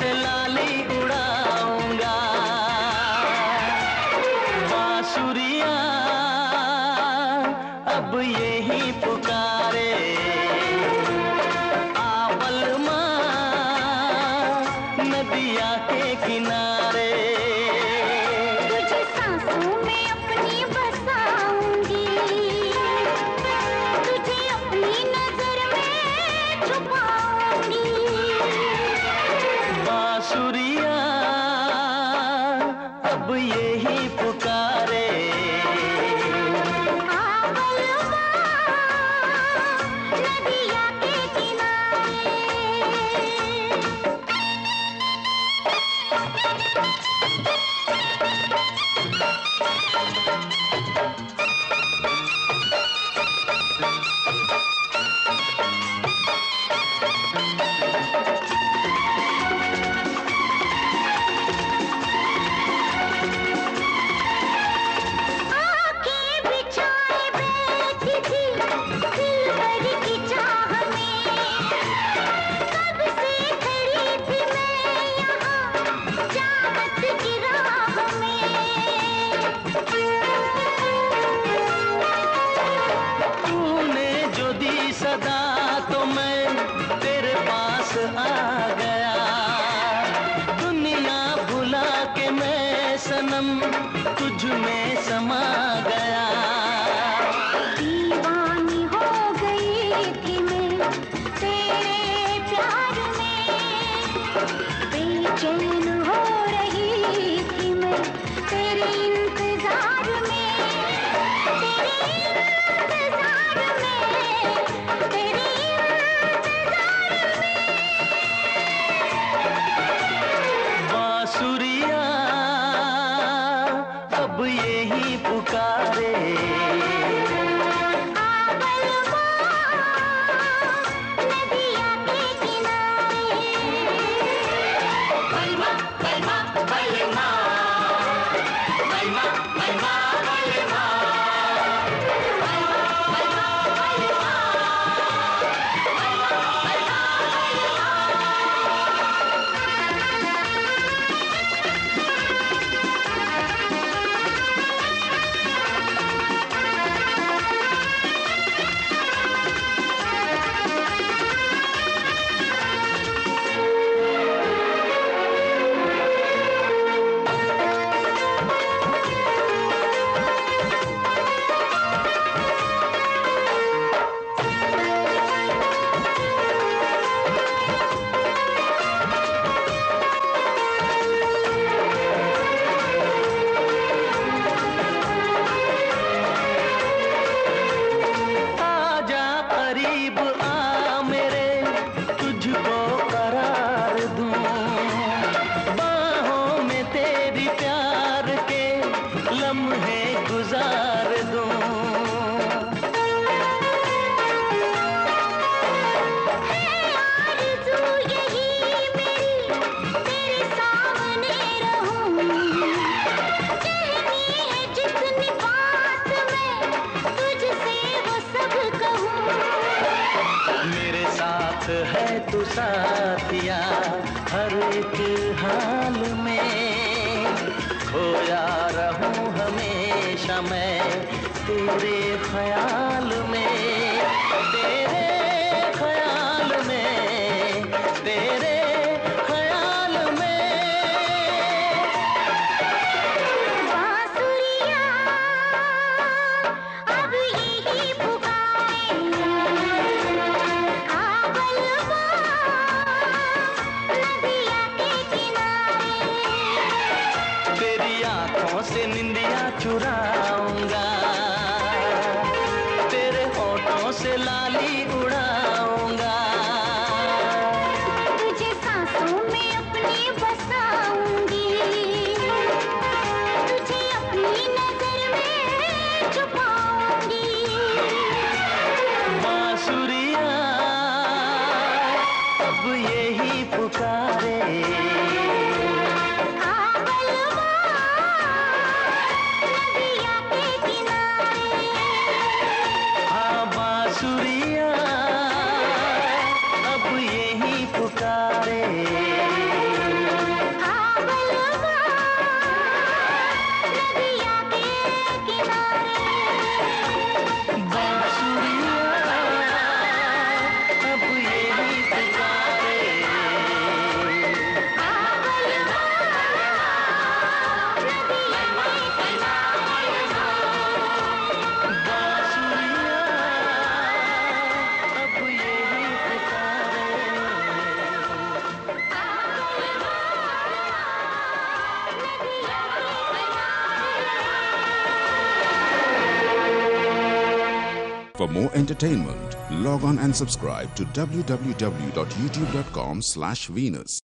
से लाली उड़ाऊंगा। बांसुरियां अब यही पुकारे, आवल माँ नदिया के किनारे। तुझे सांसों में अपनी बसाऊंगी, तुझे अपनी नजर में छुपाऊंगी। बांसुरियां अब यही पुकारे, नदिया के किनारे। आंखें बिछाए बैठी थी दिलबर की चाह में, कब से खड़ी थी मैं यहाँ चाहत की राह में। तूने जो दी सदा तो मैं तेरे पास आ गया। दुनिया भुला के मैं सनम तुझ में समा गया। दीवानी हो गई थी मैं तेरे प्यार में, बेचैन हो रही थी मैं तेरे इंतजार में, तेरे इंतजार में, तेरे इंतजार में। बांसुरियां अब यही पुकारे, नदिया के किनारे। बलमा बलमा बलमा, बलमा बलमा बलमा, आजा करीब आ मेरे, तुझको करार दूं। बाहों में तेरी प्यार के लम्हे गुजार दूं। आरज़ू यही मेरी तेरे सामने रहूं, कहनी है जितनी बात मैं तुझसे वो सब कहूं। मेरे साथ है तू साथिया, हर एक हाल में खोया रहूं हमेशा मैं तेरे ख्याल में, तेरे ख्याल में, तेरे ख्याल में। बांसुरियां अब यही पुकारे, आवल नदिया के किनारे। तेरी आंखों से निंदिया चुराऊंगा, तेरे होठों से लाली उड़ाऊंगा। तुझे सांसों में अपनी बसाऊंगी, तुझे अपनी नजर में छुपाऊंगी। बांसुरियां अब यही पुकारे, आवल नदिया For more entertainment, log on and subscribe to www.youtube.com/Venus.